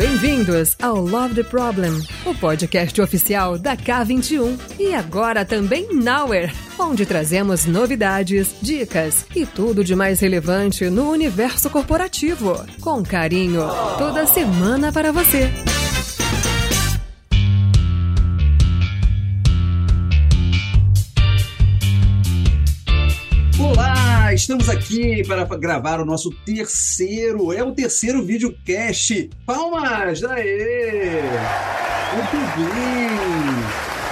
bem-vindos ao Love the Problem, o podcast oficial da K21 e agora também Nowhere, onde trazemos novidades, dicas e tudo de mais relevante no universo corporativo, com carinho, toda semana para você. Olá, estamos aqui para gravar o nosso terceiro videocast. Palmas, aê! Muito bem!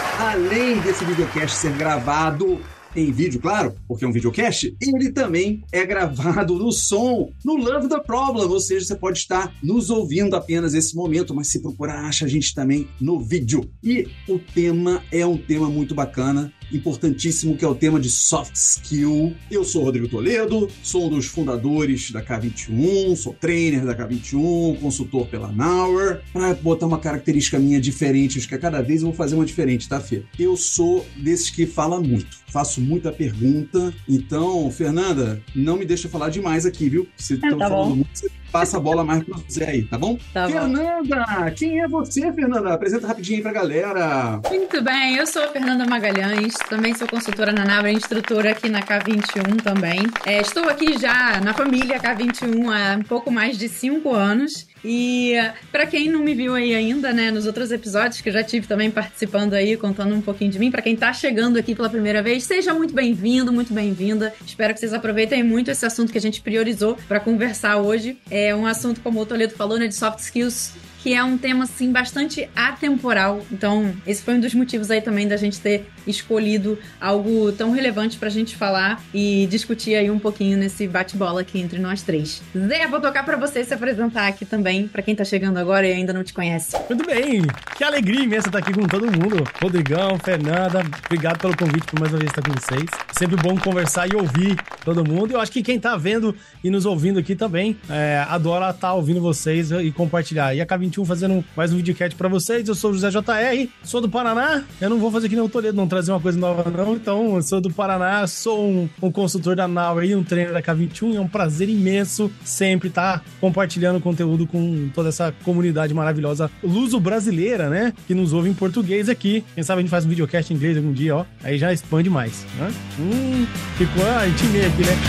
Além desse videocast ser gravado em vídeo, claro, porque é um videocast, ele também é gravado no som, no Love the Problem, ou seja, você pode estar nos ouvindo apenas nesse momento, mas se procurar, acha a gente também no vídeo. E o tema é um tema muito bacana, importantíssimo, que é o tema de soft skill. Eu sou o Rodrigo Toledo, sou um dos fundadores da K21, sou trainer da K21, consultor pela Nowhere. Para botar uma característica minha diferente, acho que a cada vez eu vou fazer uma diferente, tá, Fê? Eu sou desses que fala muito, faço muita pergunta. Então, Fernanda, não me deixa falar demais aqui, viu? Se estão falando muito, você passa a bola mais para você aí, tá bom? Tá Fernanda, bom. Quem é você, Fernanda? Apresenta rapidinho aí pra galera. Muito bem, eu sou a Fernanda Magalhães, também sou consultora na Nowhere, instrutora aqui na K21 também. Estou aqui já na família K21 há um pouco mais de 5 anos. E pra quem não me viu aí ainda, né, nos outros episódios que eu já tive também participando aí, contando um pouquinho de mim, pra quem tá chegando aqui pela primeira vez, seja muito bem-vindo, muito bem-vinda. Espero que vocês aproveitem muito esse assunto que a gente priorizou pra conversar hoje. É um assunto, como o Toledo falou, né, de soft skills, que é um tema, assim, bastante atemporal. Então, esse foi um dos motivos aí também da gente ter escolhido algo tão relevante pra gente falar e discutir aí um pouquinho nesse bate-bola aqui entre nós três. Zé, vou tocar pra você se apresentar aqui também, pra quem tá chegando agora e ainda não te conhece. Muito bem, que alegria imensa estar aqui com todo mundo. Rodrigão, Fernanda, obrigado pelo convite por mais uma vez estar com vocês. Sempre bom conversar e ouvir todo mundo. Eu acho que quem tá vendo e nos ouvindo aqui também adora estar ouvindo vocês e compartilhar. E a K21 fazendo mais um videocast pra vocês. Eu sou o José JR, sou do Paraná. Eu não vou fazer aqui nem o Toledo, não trazer uma coisa nova não. Então, eu sou do Paraná, sou um consultor da Nowhere e um trainer da K21. É um prazer imenso sempre estar compartilhando conteúdo com toda essa comunidade maravilhosa luso-brasileira, né? Que nos ouve em português aqui. Quem sabe a gente faz um videocast em inglês algum dia, ó. Aí já expande mais, né? Ficou a intimei aqui, né?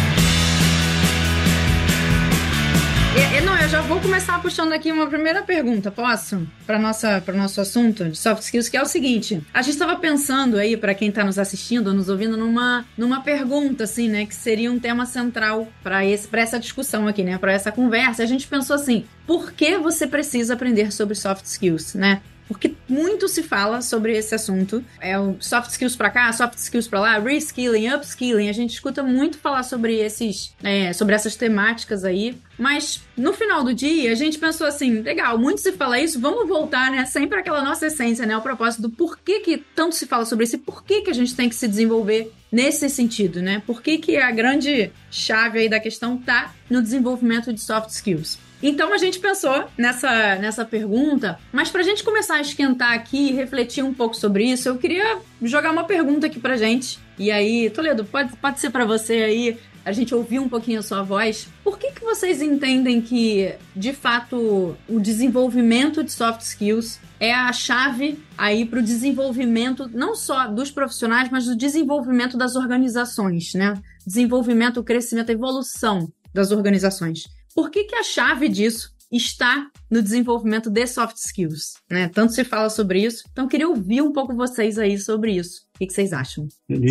Não, eu já vou começar puxando aqui uma primeira pergunta, posso? Para nosso assunto de soft skills, que é o seguinte. A gente estava pensando aí, para quem tá nos assistindo ou nos ouvindo, numa pergunta, assim, né? Que seria um tema central para essa discussão aqui, né? Para essa conversa. A gente pensou assim, por que você precisa aprender sobre soft skills, né? Porque muito se fala sobre esse assunto. É o soft skills pra cá, soft skills pra lá, reskilling, upskilling. A gente escuta muito falar sobre sobre essas temáticas aí. Mas no final do dia, a gente pensou assim, legal, muito se fala isso, vamos voltar, né, sempre àquela nossa essência, né, ao propósito do porquê que tanto se fala sobre isso e por que a gente tem que se desenvolver nesse sentido, né? Por que a grande chave aí da questão tá no desenvolvimento de soft skills. Então a gente pensou nessa pergunta, mas pra gente começar a esquentar aqui e refletir um pouco sobre isso, eu queria jogar uma pergunta aqui pra gente. E aí, Toledo, pode ser pra você aí, a gente ouvir um pouquinho a sua voz. Por que vocês entendem que, de fato, o desenvolvimento de soft skills é a chave aí pro desenvolvimento não só dos profissionais, mas do desenvolvimento das organizações, né? Desenvolvimento, crescimento, evolução das organizações. Por que a chave disso está no desenvolvimento de soft skills, né? Tanto se fala sobre isso, então eu queria ouvir um pouco vocês aí sobre isso. O que vocês acham?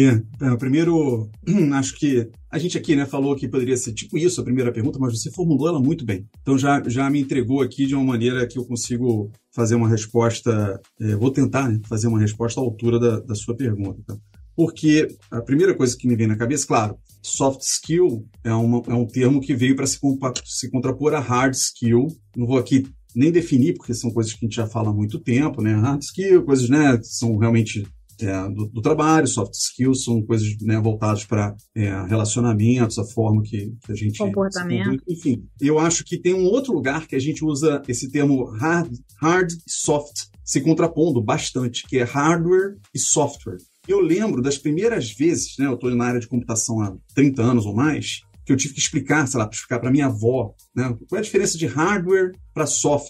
Primeiro, acho que a gente aqui, né, falou que poderia ser tipo isso, a primeira pergunta, mas você formulou ela muito bem. Então já me entregou aqui de uma maneira que eu consigo fazer uma resposta, vou tentar, né, fazer uma resposta à altura da sua pergunta, tá? Porque a primeira coisa que me vem na cabeça, claro, soft skill é um termo que veio para se contrapor a hard skill. Não vou aqui nem definir, porque são coisas que a gente já fala há muito tempo, né? Hard skill, coisas, né, que são realmente do trabalho, soft skills são coisas, né, voltadas para relacionamentos, a forma que a gente... Comportamento. Enfim, eu acho que tem um outro lugar que a gente usa esse termo hard e soft se contrapondo bastante, que é hardware e software. Eu lembro das primeiras vezes, né, eu estou na área de computação há 30 anos ou mais, que eu tive que explicar, sei lá, para minha avó, né, qual é a diferença de hardware para software.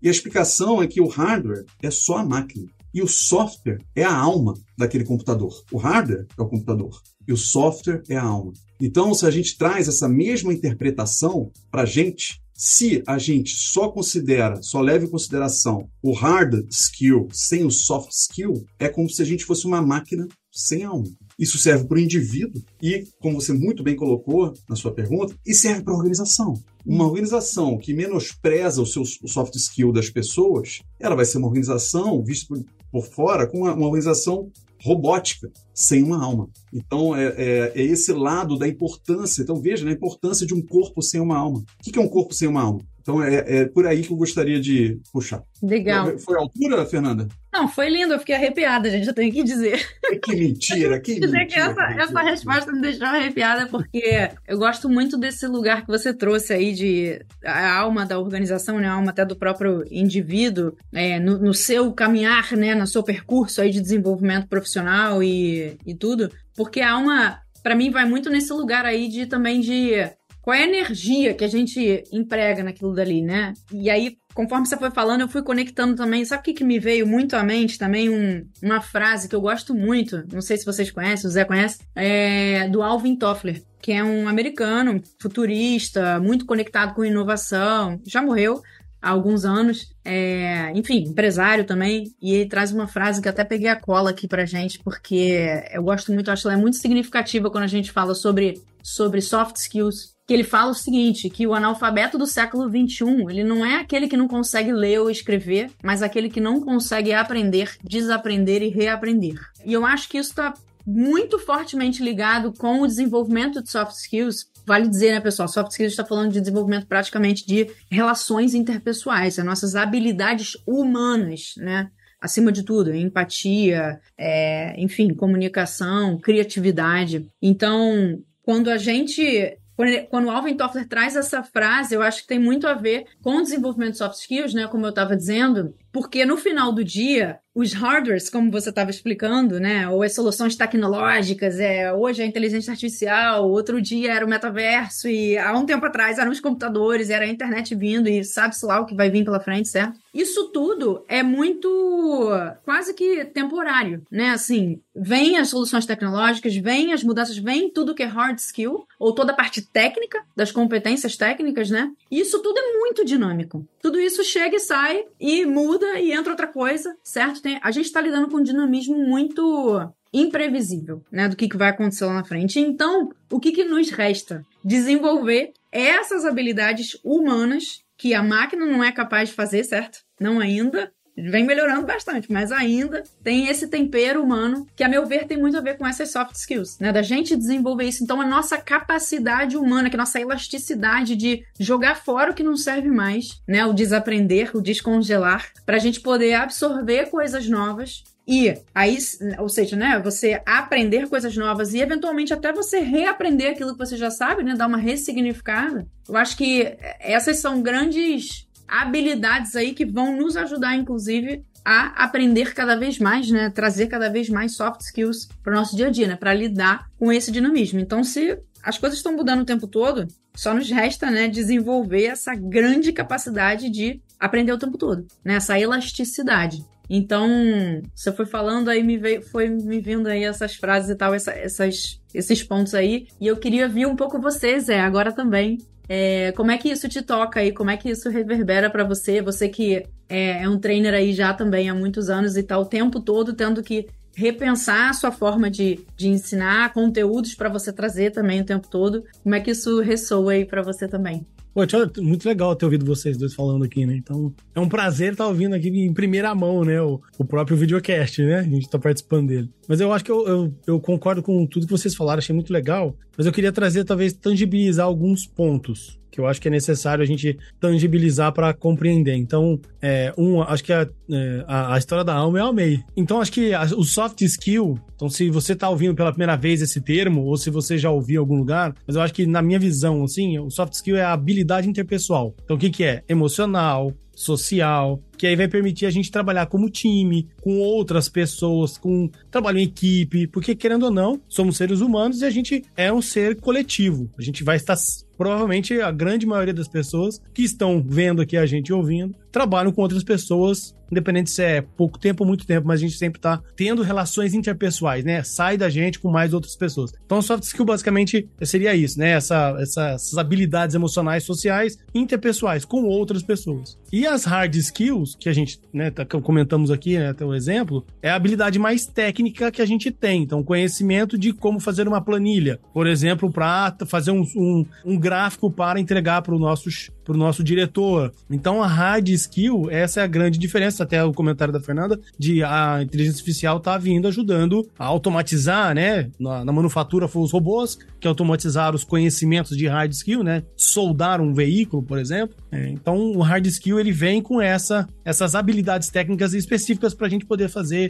E a explicação é que o hardware é só a máquina. E o software é a alma daquele computador. O hardware é o computador. E o software é a alma. Então, se a gente traz essa mesma interpretação para a gente, se a gente só leva em consideração o hard skill sem o soft skill, é como se a gente fosse uma máquina sem alma. Isso serve para o indivíduo e, como você muito bem colocou na sua pergunta, e serve para a organização. Uma organização que menospreza o soft skill das pessoas, ela vai ser uma organização, vista por fora, com uma organização robótica, sem uma alma. Então, é esse lado da importância. Então, veja, a importância de um corpo sem uma alma. O que é um corpo sem uma alma? Então, é por aí que eu gostaria de puxar. Legal. Foi a altura, Fernanda? Não, foi lindo. Eu fiquei arrepiada, gente. Eu tenho que dizer. Que mentira, que mentira. Que essa resposta me deixou arrepiada, porque eu gosto muito desse lugar que você trouxe aí de a alma da organização, né? A alma até do próprio indivíduo, no seu caminhar, né? No seu percurso aí de desenvolvimento profissional e tudo. Porque a alma, para mim, vai muito nesse lugar aí também de qual é a energia que a gente emprega naquilo dali, né? E aí, conforme você foi falando, eu fui conectando também. Sabe o que me veio muito à mente também? Uma frase que eu gosto muito, não sei se vocês conhecem, o Zé conhece, do Alvin Toffler, que é um americano, futurista, muito conectado com inovação, já morreu há alguns anos, enfim, empresário também, e ele traz uma frase que eu até peguei a cola aqui pra gente, porque eu gosto muito, acho que ela é muito significativa quando a gente fala sobre soft skills, que ele fala o seguinte, que o analfabeto do século XXI, ele não é aquele que não consegue ler ou escrever, mas aquele que não consegue aprender, desaprender e reaprender. E eu acho que isso está muito fortemente ligado com o desenvolvimento de soft skills. Vale dizer, né, pessoal, soft skills está falando de desenvolvimento praticamente de relações interpessoais, as nossas habilidades humanas, né? Acima de tudo, empatia, enfim, comunicação, criatividade. Então, quando o Alvin Toffler traz essa frase, eu acho que tem muito a ver com o desenvolvimento de soft skills, né, como eu estava dizendo, porque no final do dia, os hardwares, como você estava explicando, né, ou as soluções tecnológicas, hoje é a inteligência artificial, outro dia era o metaverso, e há um tempo atrás eram os computadores, era a internet vindo, e sabe-se lá o que vai vir pela frente, certo? Isso tudo é muito, quase que temporário, né, assim, vem as soluções tecnológicas, vem as mudanças, vem tudo que é hard skill, ou toda a parte técnica, das competências técnicas, né, e isso tudo é muito dinâmico. Tudo isso chega e sai, e muda, e entra outra coisa, certo? A gente está lidando com um dinamismo muito imprevisível, né, do que vai acontecer lá na frente. Então, o que nos resta? Desenvolver essas habilidades humanas que a máquina não é capaz de fazer, certo? Não ainda. Vem melhorando bastante, mas ainda tem esse tempero humano que, a meu ver, tem muito a ver com essas soft skills, né? Da gente desenvolver isso. Então, a nossa capacidade humana, que a nossa elasticidade de jogar fora o que não serve mais, né? O desaprender, o descongelar, pra gente poder absorver coisas novas e aí, ou seja, né? Você aprender coisas novas e, eventualmente, até você reaprender aquilo que você já sabe, né? Dar uma ressignificada. Eu acho que essas são grandes habilidades aí que vão nos ajudar, inclusive, a aprender cada vez mais, né? Trazer cada vez mais soft skills para o nosso dia a dia, né? Para lidar com esse dinamismo. Então, se as coisas estão mudando o tempo todo, só nos resta, né, desenvolver essa grande capacidade de aprender o tempo todo, né? Essa elasticidade. Então, você foi falando aí, foi me vindo aí essas frases e tal, esses pontos aí, e eu queria ver um pouco vocês, agora também. Como é que isso te toca aí? Como é que isso reverbera pra você? Você que é um trainer aí já também há muitos anos e tá o tempo todo tendo que repensar a sua forma de ensinar conteúdos pra você trazer também o tempo todo. Como é que isso ressoa aí pra você também? Pô, muito legal ter ouvido vocês dois falando aqui, né? Então, é um prazer estar ouvindo aqui em primeira mão, né? O próprio videocast, né? A gente tá participando dele. Mas eu acho que eu concordo com tudo que vocês falaram, achei muito legal. Mas eu queria trazer, talvez, tangibilizar alguns pontos que eu acho que é necessário a gente tangibilizar para compreender. Então, acho que a história da alma eu amei. Então, acho que o soft skill, então se você tá ouvindo pela primeira vez esse termo, ou se você já ouviu em algum lugar, mas eu acho que na minha visão, assim, o soft skill é a habilidade interpessoal. Então, o que é? Emocional, social, que aí vai permitir a gente trabalhar como time, com outras pessoas, com trabalho em equipe, porque, querendo ou não, somos seres humanos e a gente é um ser coletivo. A gente vai estar provavelmente a grande maioria das pessoas que estão vendo aqui a gente ouvindo, trabalham com outras pessoas, independente se é pouco tempo ou muito tempo, mas a gente sempre tá tendo relações interpessoais, né? Sai da gente com mais outras pessoas. Então, soft skill basicamente seria isso, né? Essas habilidades emocionais, sociais, interpessoais com outras pessoas. E as hard skills, que a gente, né, comentamos aqui, né, até o exemplo, é a habilidade mais técnica que a gente tem. Então, conhecimento de como fazer uma planilha, por exemplo, para fazer um gráfico para entregar para o nosso diretor. Então, a hard skill, essa é a grande diferença, até o comentário da Fernanda, de a inteligência artificial tá vindo ajudando a automatizar, né, na manufatura foram os robôs que automatizaram os conhecimentos de hard skill, né, soldar um veículo, por exemplo. Então, o hard skill, ele vem com essas habilidades técnicas específicas para a gente poder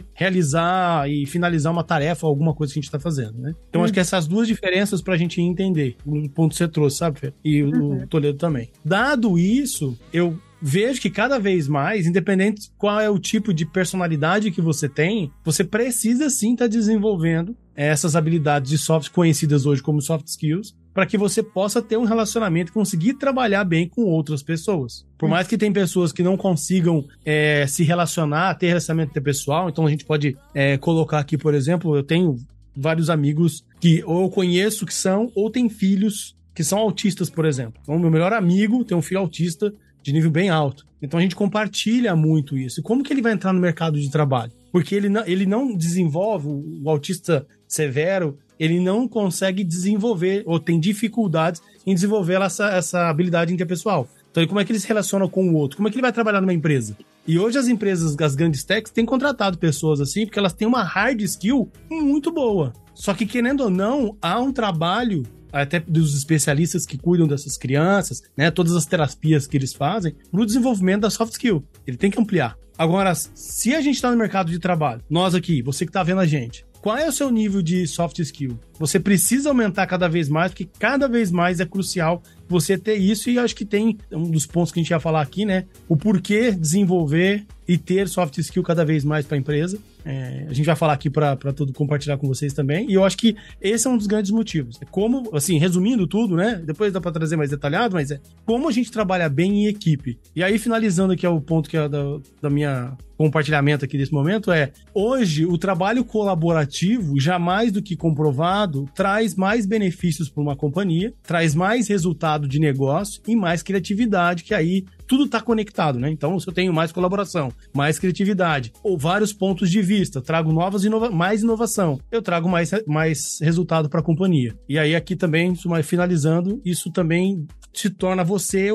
realizar e finalizar uma tarefa ou alguma coisa que a gente está fazendo, né? Então, acho que essas duas diferenças para a gente entender, o ponto que você trouxe, sabe, Fê? E o Toledo também. Dado isso, eu vejo que cada vez mais, independente qual é o tipo de personalidade que você tem, você precisa sim estar desenvolvendo essas habilidades de soft, conhecidas hoje como soft skills, para que você possa ter um relacionamento e conseguir trabalhar bem com outras pessoas. Por mais que tem pessoas que não consigam se relacionar, ter relacionamento interpessoal, então a gente pode colocar aqui, por exemplo, eu tenho vários amigos que ou eu conheço que são, ou tem filhos que são autistas, por exemplo. Então, meu melhor amigo tem um filho autista de nível bem alto. Então a gente compartilha muito isso. E como que ele vai entrar no mercado de trabalho? Porque ele não desenvolve, o autista severo, ele não consegue desenvolver, ou tem dificuldades em desenvolver essa habilidade interpessoal. Então, como é que ele se relaciona com o outro? Como é que ele vai trabalhar numa empresa? E hoje as empresas, as grandes techs, têm contratado pessoas assim, porque elas têm uma hard skill muito boa. Só que, querendo ou não, há um trabalho até dos especialistas que cuidam dessas crianças, né, todas as terapias que eles fazem, no desenvolvimento da soft skill. Ele tem que ampliar. Agora, se a gente está no mercado de trabalho, nós aqui, você que está vendo a gente, qual é o seu nível de soft skill? Você precisa aumentar cada vez mais, porque cada vez mais é crucial você ter isso, e acho que tem um dos pontos que a gente ia falar aqui, né? O porquê desenvolver e ter soft skill cada vez mais para a empresa. A gente vai falar aqui para tudo compartilhar com vocês também, e eu acho que esse é um dos grandes motivos. É como, assim, resumindo tudo, né? Depois dá para trazer mais detalhado, mas é como a gente trabalha bem em equipe. E aí, finalizando aqui, é o ponto que é da minha compartilhamento aqui desse momento, hoje o trabalho colaborativo, já mais do que comprovado, traz mais benefícios para uma companhia, traz mais resultado de negócio e mais criatividade, que aí tudo está conectado, né? Então, se eu tenho mais colaboração, mais criatividade, ou vários pontos de vista, trago mais inovação, eu trago mais resultado para a companhia. E aí, aqui também, finalizando, isso também se torna você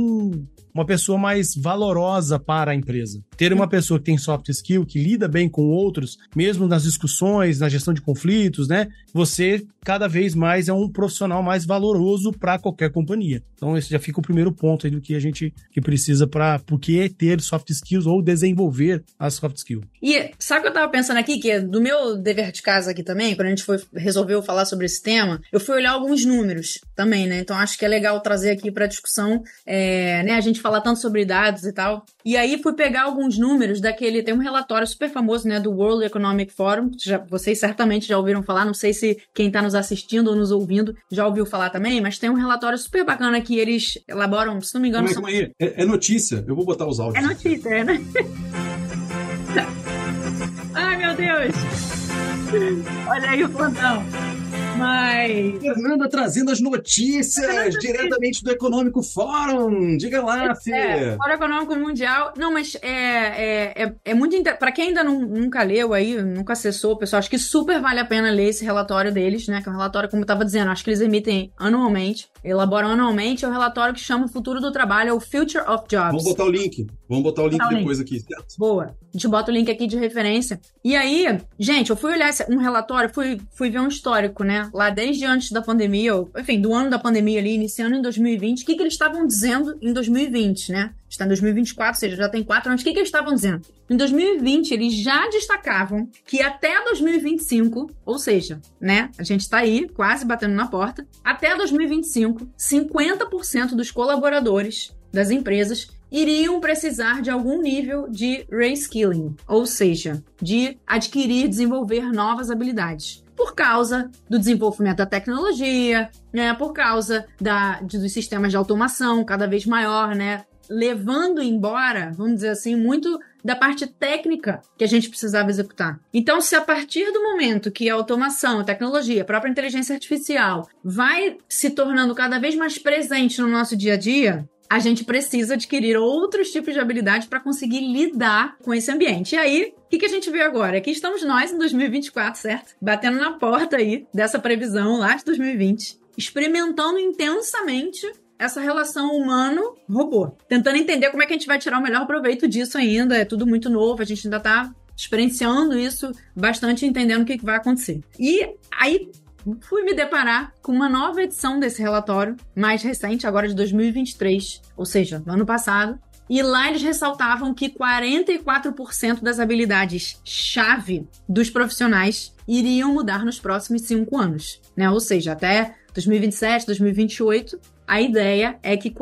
uma pessoa mais valorosa para a empresa. Ter uma pessoa que tem soft skill, que lida bem com outros, mesmo nas discussões, na gestão de conflitos, né? Você, cada vez mais, é um profissional mais valoroso para qualquer companhia. Então, esse já fica o primeiro ponto aí do que a gente que precisa por que ter soft skills ou desenvolver as soft skills. E sabe o que eu tava pensando aqui? Que do meu dever de casa aqui também, quando a gente resolveu falar sobre esse tema, eu fui olhar alguns números também, né? Então, acho que é legal trazer aqui para discussão, né? A gente falar tanto sobre dados e tal. E aí, fui pegar alguns números tem um relatório super famoso, né? Do World Economic Forum. Vocês certamente já ouviram falar, não sei se quem tá nos assistindo ou nos ouvindo já ouviu falar também, mas tem um relatório super bacana que eles elaboram, se não me engano... Calma aí. É notícia. Eu vou botar os áudios. É notícia, né? Ai, meu Deus! Olha aí o plantão. Mas... Fernanda trazendo as notícias diretamente do Econômico Fórum. Diga lá, Fê. Fórum Econômico Mundial. Não, mas é muito interessante. Para quem ainda nunca leu aí, nunca acessou, pessoal, acho que super vale a pena ler esse relatório deles, né? Que é um relatório, como eu estava dizendo, acho que eles emitem anualmente, elaboram anualmente. É um relatório que chama o Futuro do Trabalho, é o Future of Jobs. Vamos botar o link. Depois aqui, certo? Boa. A gente bota o link aqui de referência. E aí, gente, eu fui olhar um relatório, fui ver um histórico, né? Lá desde antes da pandemia, enfim, do ano da pandemia ali, iniciando em 2020, o que eles estavam dizendo em 2020, né? Está em 2024, ou seja, já tem 4 anos. O que eles estavam dizendo? Em 2020, eles já destacavam que até 2025, ou seja, né? A gente está aí, quase batendo na porta. Até 2025, 50% dos colaboradores das empresas iriam precisar de algum nível de reskilling, ou seja, de adquirir, desenvolver novas habilidades. por causa do desenvolvimento da tecnologia, né? Por causa dos sistemas de automação cada vez maior, né? Levando embora, vamos dizer assim, muito da parte técnica que a gente precisava executar. Então, se a partir do momento que a automação, a tecnologia, a própria inteligência artificial vai se tornando cada vez mais presente no nosso dia a dia, a gente precisa adquirir outros tipos de habilidades para conseguir lidar com esse ambiente. E aí, o que a gente vê agora? Aqui estamos nós em 2024, certo? Batendo na porta aí dessa previsão lá de 2020, experimentando intensamente essa relação humano-robô. Tentando entender como é que a gente vai tirar o melhor proveito disso ainda. É tudo muito novo, a gente ainda está experienciando isso bastante, entendendo o que vai acontecer. E aí, fui me deparar com uma nova edição desse relatório, mais recente, agora de 2023, ou seja, no ano passado. E lá eles ressaltavam que 44% das habilidades-chave dos profissionais iriam mudar nos próximos 5 anos, né? Ou seja, até 2027, 2028, a ideia é que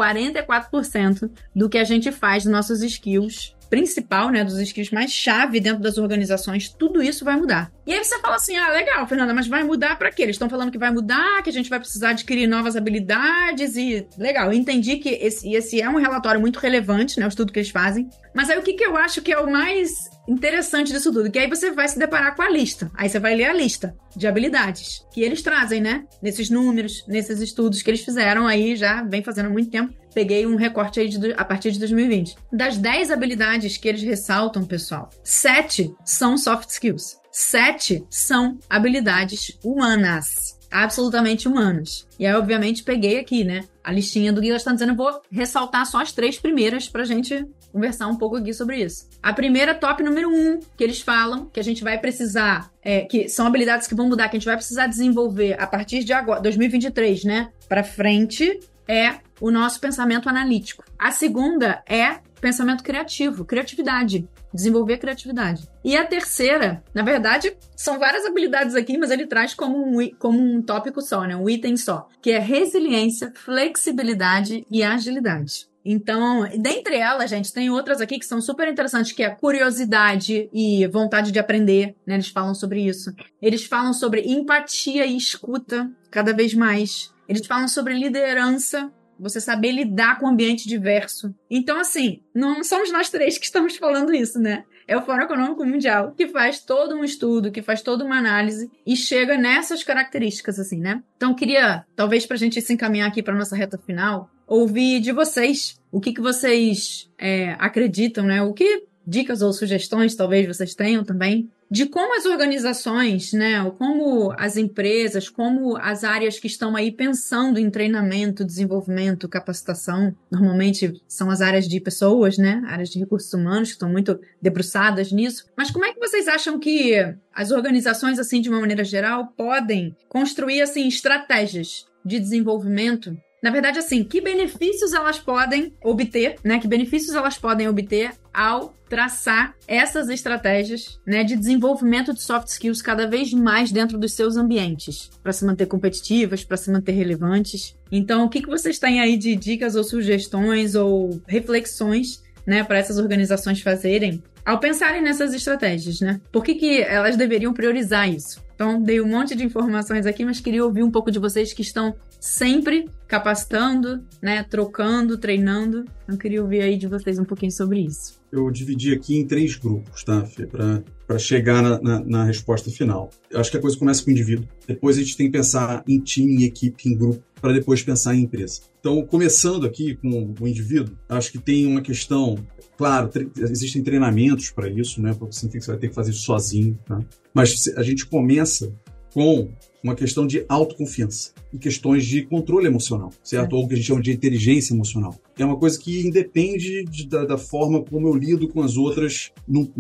44% do que a gente faz dos nossos skills principal, né, dos skills mais chave dentro das organizações, tudo isso vai mudar. E aí você fala assim, legal, Fernanda, mas vai mudar pra quê? Eles estão falando que vai mudar, que a gente vai precisar adquirir novas habilidades e... Legal, eu entendi que esse é um relatório muito relevante, né, o estudo que eles fazem. Mas aí o que eu acho que é o mais interessante disso tudo? Que aí você vai se deparar com a lista. Aí você vai ler a lista de habilidades que eles trazem, né, nesses números, nesses estudos que eles fizeram aí, já vem fazendo há muito tempo. Peguei um recorte aí a partir de 2020. Das 10 habilidades que eles ressaltam, pessoal, 7 são soft skills. 7 são habilidades humanas. Absolutamente humanas. E aí, obviamente, peguei aqui, né, a listinha do que elas estão dizendo. Eu vou ressaltar só as 3 primeiras pra gente conversar um pouco aqui sobre isso. A primeira, top número 1, que eles falam que a gente vai precisar, que são habilidades que vão mudar, que a gente vai precisar desenvolver a partir de agora, 2023, né, pra frente, é o nosso pensamento analítico. A segunda é pensamento criativo, criatividade, desenvolver criatividade. E a terceira, na verdade, são várias habilidades aqui, mas ele traz como um tópico só, né? Um item só, que é resiliência, flexibilidade e agilidade. Então, dentre elas, gente, tem outras aqui que são super interessantes, que é curiosidade e vontade de aprender, né? Eles falam sobre isso. Eles falam sobre empatia e escuta, cada vez mais. Eles falam sobre liderança, você saber lidar com um ambiente diverso. Então, assim, não somos nós 3 que estamos falando isso, né? É o Fórum Econômico Mundial que faz todo um estudo, que faz toda uma análise e chega nessas características, assim, né? Então, queria, talvez pra gente se encaminhar aqui pra nossa reta final, ouvir de vocês o que vocês acreditam, né? O que dicas ou sugestões talvez vocês tenham também de como as organizações, né, ou como as empresas, como as áreas que estão aí pensando em treinamento, desenvolvimento, capacitação, normalmente são as áreas de pessoas, né, áreas de recursos humanos que estão muito debruçadas nisso, mas como é que vocês acham que as organizações, assim, de uma maneira geral, podem construir, assim, estratégias de desenvolvimento? Na verdade, assim, que benefícios elas podem obter, né? Que benefícios elas podem obter ao traçar essas estratégias, né, de desenvolvimento de soft skills cada vez mais dentro dos seus ambientes, para se manter competitivas, para se manter relevantes. Então, o que vocês têm aí de dicas ou sugestões ou reflexões, né, para essas organizações fazerem ao pensarem nessas estratégias, né? Por que elas deveriam priorizar isso? Então, dei um monte de informações aqui, mas queria ouvir um pouco de vocês que estão sempre capacitando, né, trocando, treinando. Eu queria ouvir aí de vocês um pouquinho sobre isso. Eu dividi aqui em 3 grupos, tá, Fê? Para chegar na resposta final. Eu acho que a coisa começa com o indivíduo. Depois a gente tem que pensar em time, em equipe, em grupo, para depois pensar em empresa. Então, começando aqui com o indivíduo, acho que tem uma questão... Claro, existem treinamentos para isso, né? Porque você vai ter que fazer isso sozinho, tá? Mas a gente começa com uma questão de autoconfiança e questões de controle emocional, certo? Ou o que a gente chama de inteligência emocional. É uma coisa que independe da forma como eu lido com as outras.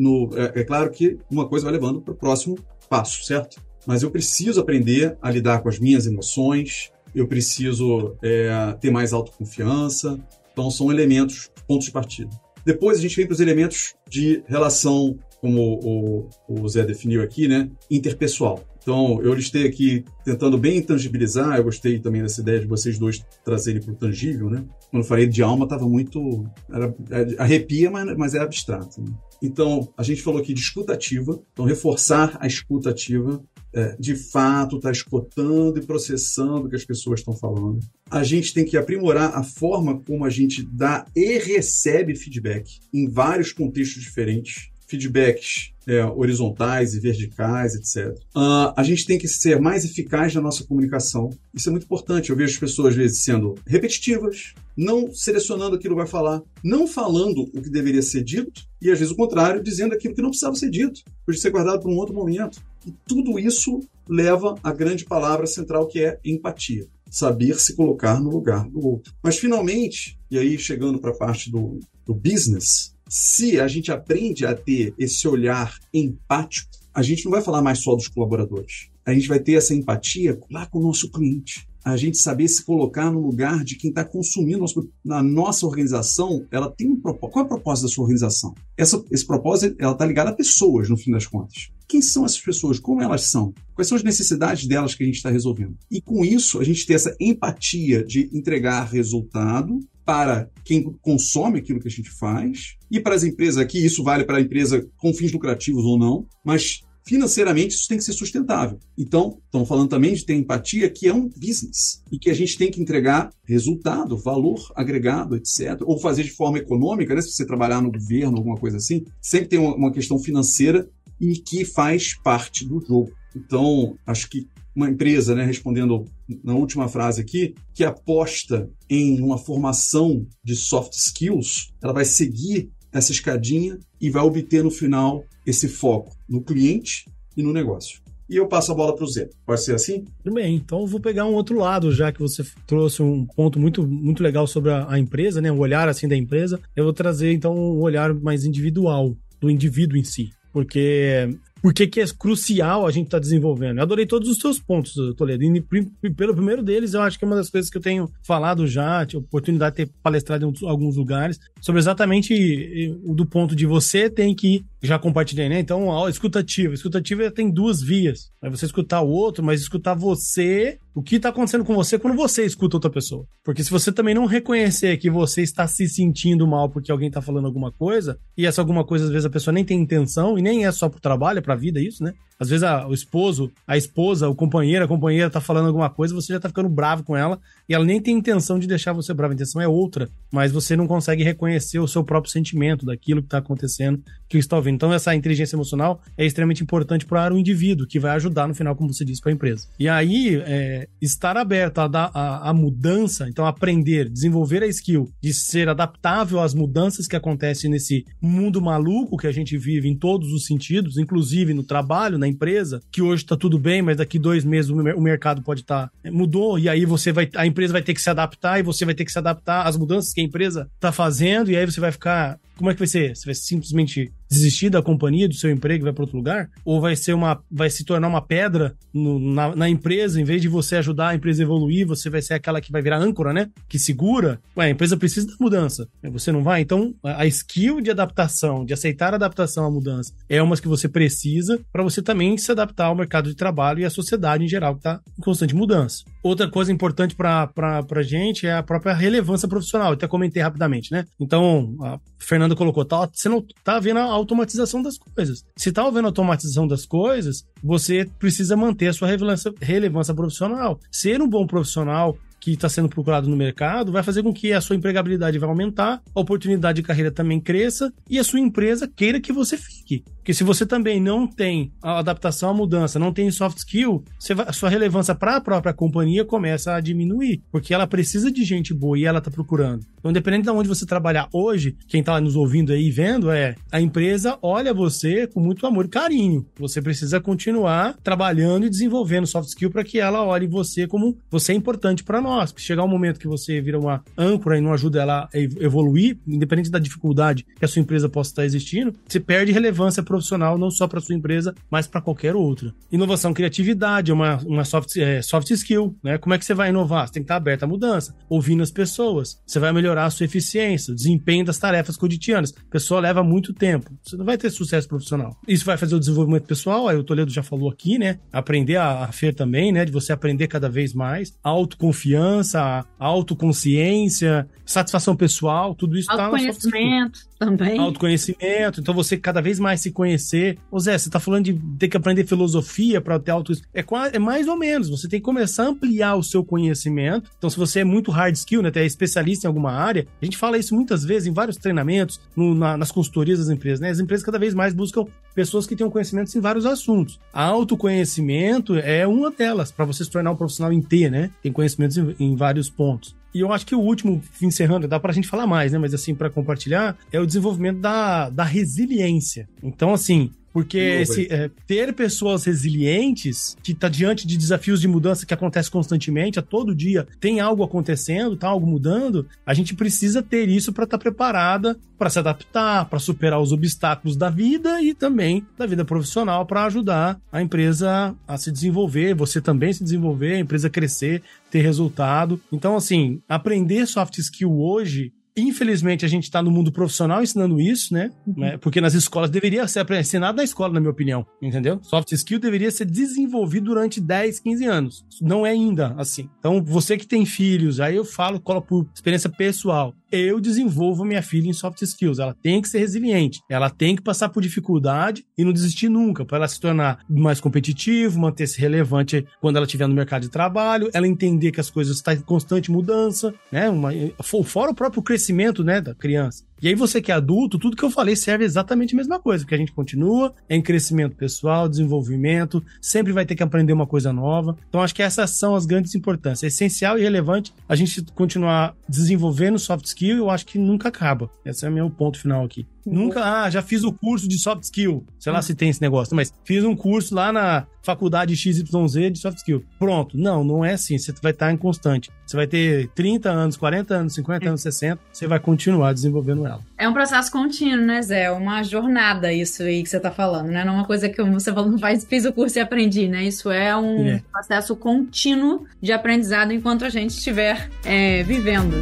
É claro que uma coisa vai levando para o próximo passo, certo? Mas eu preciso aprender a lidar com as minhas emoções, eu preciso ter mais autoconfiança. Então, são elementos, pontos de partida. Depois a gente vem para os elementos de relação, como o Zé definiu aqui, né? Interpessoal. Então, eu listei aqui, tentando bem tangibilizar, eu gostei também dessa ideia de vocês dois trazerem para o tangível, né? Quando eu falei de alma, estava muito... arrepia, mas é abstrato, né? Então, a gente falou aqui de escuta ativa, então reforçar a escuta ativa, de fato está escutando e processando o que as pessoas estão falando. A gente tem que aprimorar a forma como a gente dá e recebe feedback em vários contextos diferentes. Feedbacks horizontais e verticais, etc. A gente tem que ser mais eficaz na nossa comunicação. Isso é muito importante. Eu vejo as pessoas, às vezes, sendo repetitivas, não selecionando aquilo que vai falar, não falando o que deveria ser dito, e, às vezes, o contrário, dizendo aquilo que não precisava ser dito, pode ser guardado para um outro momento. E tudo isso leva à grande palavra central, que é empatia. Saber se colocar no lugar do outro. Mas, finalmente, e aí chegando para a parte do business, se a gente aprende a ter esse olhar empático, a gente não vai falar mais só dos colaboradores. A gente vai ter essa empatia lá com o nosso cliente. A gente saber se colocar no lugar de quem está consumindo. Na nossa organização, ela tem um propósito. Qual é o propósito da sua organização? Esse propósito está ligado a pessoas, no fim das contas. Quem são essas pessoas? Como elas são? Quais são as necessidades delas que a gente está resolvendo? E com isso, a gente ter essa empatia de entregar resultado para quem consome aquilo que a gente faz e para as empresas aqui. Isso vale para a empresa com fins lucrativos ou não, mas financeiramente isso tem que ser sustentável. Então, estamos falando também de ter empatia, que é um business, e que a gente tem que entregar resultado, valor agregado, etc. Ou fazer de forma econômica, né? Se você trabalhar no governo, alguma coisa assim, sempre tem uma questão financeira e que faz parte do jogo. Então, acho que uma empresa, né, respondendo na última frase aqui, que aposta em uma formação de soft skills, ela vai seguir essa escadinha e vai obter no final esse foco no cliente e no negócio. E eu passo a bola para o Zé. Pode ser assim? Tudo bem. Então eu vou pegar um outro lado, já que você trouxe um ponto muito, muito legal sobre a empresa, né? O olhar assim da empresa. Eu vou trazer então um olhar mais individual, do indivíduo em si. Por que é crucial a gente estar desenvolvendo? Eu adorei todos os seus pontos, Toledo. E pelo primeiro deles, eu acho que é uma das coisas que eu tenho falado já, tive a oportunidade de ter palestrado em alguns lugares, sobre exatamente do ponto de você tem que, já compartilhei, né? Então, a escutativa. A escutativa tem duas vias. É você escutar o outro, mas escutar você, o que está acontecendo com você quando você escuta outra pessoa. Porque se você também não reconhecer que você está se sentindo mal porque alguém está falando alguma coisa, e essa alguma coisa, às vezes, a pessoa nem tem intenção, e nem é só pro trabalho, é pra vida isso, né? Às vezes o esposo, a esposa, o companheiro, a companheira tá falando alguma coisa, você já tá ficando bravo com ela, e ela nem tem intenção de deixar você bravo, a intenção é outra, mas você não consegue reconhecer o seu próprio sentimento daquilo que tá acontecendo, que você está ouvindo. Então essa inteligência emocional é extremamente importante para o indivíduo, que vai ajudar no final, como você disse, para a empresa. E aí, estar aberto a mudança, então aprender, desenvolver a skill de ser adaptável às mudanças que acontecem nesse mundo maluco que a gente vive em todos os sentidos, inclusive no trabalho, na empresa, que hoje está tudo bem, mas daqui 2 meses o mercado pode estar mudou, e aí a empresa vai ter que se adaptar, e você vai ter que se adaptar às mudanças que a empresa está fazendo, e aí você vai ficar... Como é que vai ser? Você vai simplesmente desistir da companhia, do seu emprego e vai para outro lugar? Ou vai se tornar uma pedra na empresa, em vez de você ajudar a empresa a evoluir, você vai ser aquela que vai virar âncora, né? Que segura. A empresa precisa da mudança. Você não vai? Então, a skill de adaptação, de aceitar a adaptação à mudança, é uma que você precisa para você também se adaptar ao mercado de trabalho e à sociedade em geral, que está em constante mudança. Outra coisa importante para a gente é a própria relevância profissional. Eu até comentei rapidamente, né? Então, a Fernanda colocou, você não tá vendo a automatização das coisas. Se tá vendo a automatização das coisas, você precisa manter a sua relevância profissional. Ser um bom profissional que está sendo procurado no mercado vai fazer com que a sua empregabilidade vai aumentar, a oportunidade de carreira também cresça e a sua empresa queira que você fique. Porque se você também não tem a adaptação à mudança, não tem soft skill, a sua relevância para a própria companhia começa a diminuir, porque ela precisa de gente boa e ela está procurando. Então, independente de onde você trabalhar hoje, quem está nos ouvindo aí e vendo, a empresa olha você com muito amor e carinho. Você precisa continuar trabalhando e desenvolvendo soft skill para que ela olhe você como você é importante para nós. Se chegar um momento que você vira uma âncora e não ajuda ela a evoluir, independente da dificuldade que a sua empresa possa estar existindo, você perde relevância profissional não só para sua empresa, mas para qualquer outra. Inovação, criatividade é uma soft skill, né? Como é que você vai inovar? Você tem que estar aberto à mudança, ouvindo as pessoas. Você vai melhorar a sua eficiência, o desempenho das tarefas cotidianas. A pessoa leva muito tempo. Você não vai ter sucesso profissional. Isso vai fazer o desenvolvimento pessoal, aí o Toledo já falou aqui, né? Aprender a Fer também, né? De você aprender cada vez mais. Autoconfiança, autoconsciência, satisfação pessoal, tudo isso está no soft skill. Autoconhecimento também. Autoconhecimento. Então você cada vez mais se conhecer conhecer. Ô Zé, você tá falando de ter que aprender filosofia para ter é mais ou menos. Você tem que começar a ampliar o seu conhecimento. Então, se você é muito hard skill, né, até especialista em alguma área, a gente fala isso muitas vezes em vários treinamentos, nas consultorias das empresas, né? As empresas cada vez mais buscam pessoas que tenham conhecimentos em vários assuntos. Autoconhecimento é uma delas, para você se tornar um profissional em T, né? Tem conhecimentos em vários pontos. E eu acho que o último, encerrando, dá pra gente falar mais, né? Mas assim, para compartilhar, é o desenvolvimento da resiliência. Então, assim, porque ter pessoas resilientes, que tá diante de desafios de mudança que acontecem constantemente, a todo dia tem algo acontecendo, tá algo mudando, a gente precisa ter isso para estar preparada para se adaptar, para superar os obstáculos da vida e também da vida profissional, para ajudar a empresa a se desenvolver, você também se desenvolver, a empresa crescer, ter resultado. Então, assim, aprender soft skill hoje, infelizmente, a gente está no mundo profissional ensinando isso, né? Porque nas escolas deveria ser ensinado na escola, na minha opinião, entendeu? Soft skill deveria ser desenvolvido durante 10, 15 anos. Não é ainda assim. Então, você que tem filhos, aí eu falo, coloco por experiência pessoal. Eu desenvolvo minha filha em soft skills. Ela tem que ser resiliente. Ela tem que passar por dificuldade e não desistir nunca, para ela se tornar mais competitivo, manter-se relevante quando ela estiver no mercado de trabalho, ela entender que as coisas estão em constante mudança, né? Fora o próprio crescimento, né, da criança. E aí você que é adulto, tudo que eu falei serve exatamente a mesma coisa, porque a gente continua em crescimento pessoal, desenvolvimento, sempre vai ter que aprender uma coisa nova. Então acho que essas são as grandes importâncias. É essencial e relevante a gente continuar desenvolvendo soft skill, eu acho que nunca acaba. Esse é o meu ponto final aqui. Nunca, já fiz o curso de soft skill, sei lá se tem esse negócio, mas fiz um curso lá na faculdade XYZ de soft skill. Pronto. Não é assim, você vai estar em constante. Você vai ter 30 anos, 40 anos, 50 anos, 60, você vai continuar desenvolvendo ela. É um processo contínuo, né, Zé? É uma jornada isso aí que você tá falando, né? Não é uma coisa que você falou, fiz o curso e aprendi, né? Isso é um processo contínuo de aprendizado enquanto a gente estiver vivendo.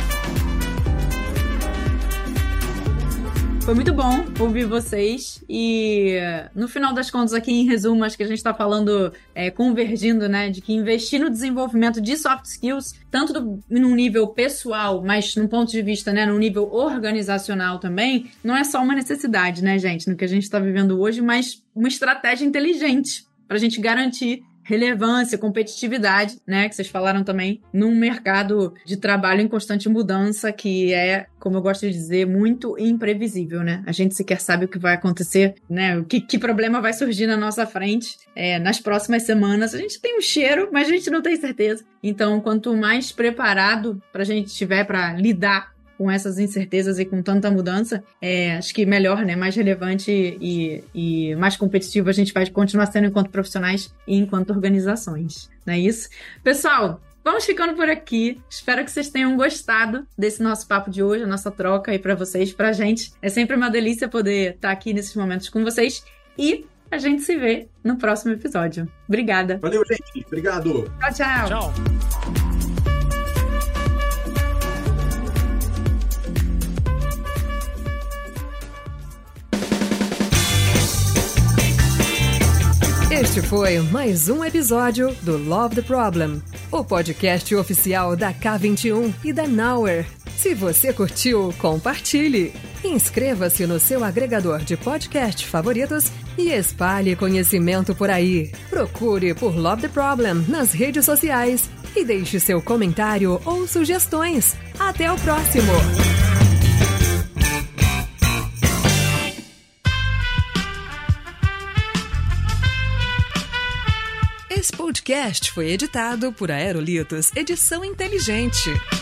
Foi muito bom ouvir vocês e no final das contas aqui em resumo, acho que a gente está falando, convergindo, né, de que investir no desenvolvimento de soft skills, tanto num nível pessoal, mas num ponto de vista, né, num nível organizacional também, não é só uma necessidade, né, gente, no que a gente está vivendo hoje, mas uma estratégia inteligente para a gente garantir relevância, competitividade, né, que vocês falaram também, num mercado de trabalho em constante mudança, que é, como eu gosto de dizer, muito imprevisível, né? A gente sequer sabe o que vai acontecer, né? Que problema vai surgir na nossa frente nas próximas semanas. A gente tem um cheiro, mas a gente não tem certeza. Então, quanto mais preparado pra gente estiver para lidar com essas incertezas e com tanta mudança, acho que melhor, né? Mais relevante e mais competitivo a gente vai continuar sendo enquanto profissionais e enquanto organizações. Não é isso? Pessoal, vamos ficando por aqui. Espero que vocês tenham gostado desse nosso papo de hoje, a nossa troca aí pra vocês, pra gente. É sempre uma delícia poder estar aqui nesses momentos com vocês e a gente se vê no próximo episódio. Obrigada. Valeu, gente. Obrigado. Tchau, tchau. Tchau. Este foi mais um episódio do Love the Problem, o podcast oficial da K21 e da Nowhere. Se você curtiu, compartilhe. Inscreva-se no seu agregador de podcast favoritos e espalhe conhecimento por aí. Procure por Love the Problem nas redes sociais e deixe seu comentário ou sugestões. Até o próximo! Esse podcast foi editado por Aerolitos Edição Inteligente.